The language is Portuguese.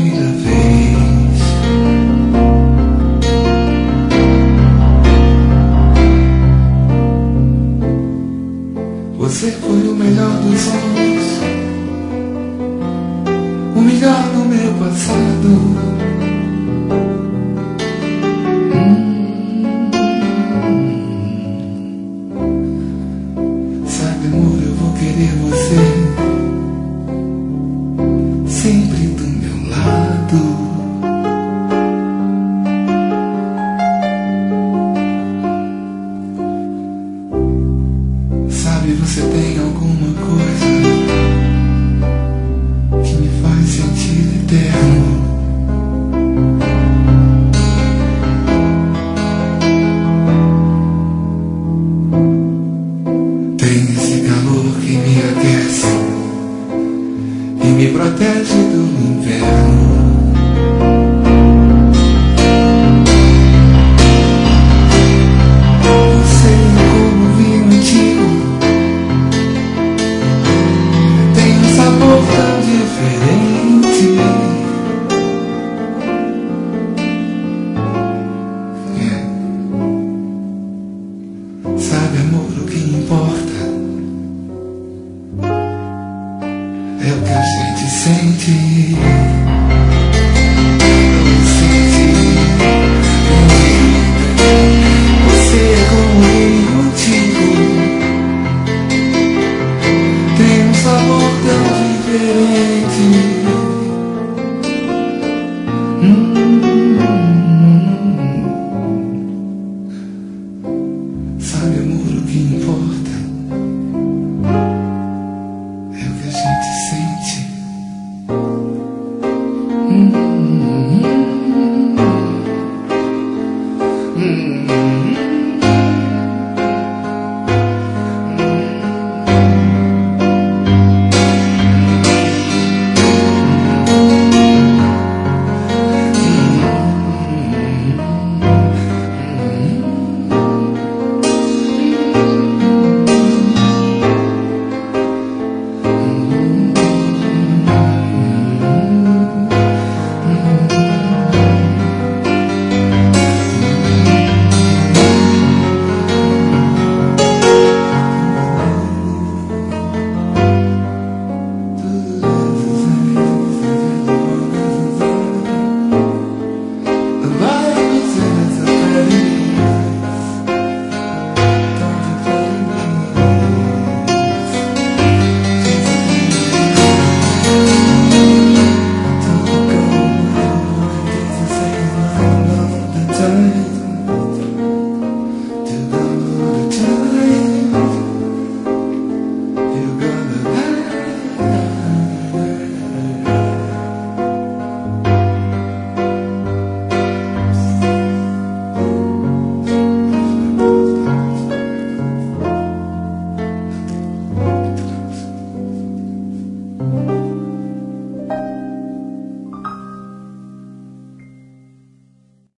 primeira vez. Você foi o melhor dos sonhos, o melhor do meu passado. Sabe, amor, eu vou querer você sempre do meu lado. Sabe, você tem alguma coisa que me faz sentir eterno. Tem esse calor que me aquece e me protege do inverno. Você é como vinho antigo, tem um sabor tão diferente. Sabe, amor, o que importa é o que a gente sente. Você é como um vinho antigo, tem um sabor tão diferente. Sabe, amor, o que importa é o que a gente sente.